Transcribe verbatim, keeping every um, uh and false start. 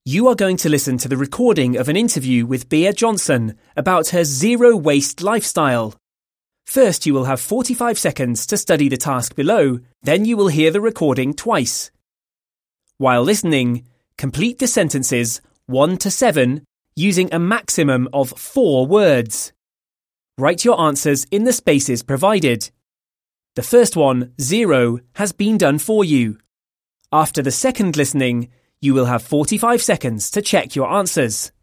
You are going to listen to the recording of an interview with Bea Johnson about her zero-waste lifestyle. First, you will have forty-five seconds to study the task below, then you will hear the recording twice. While listening, complete the sentences one to seven using a maximum of four words. Write your answers in the spaces provided. The first one, zero, has been done for you. After the second listening, you will have forty-five seconds to check your answers.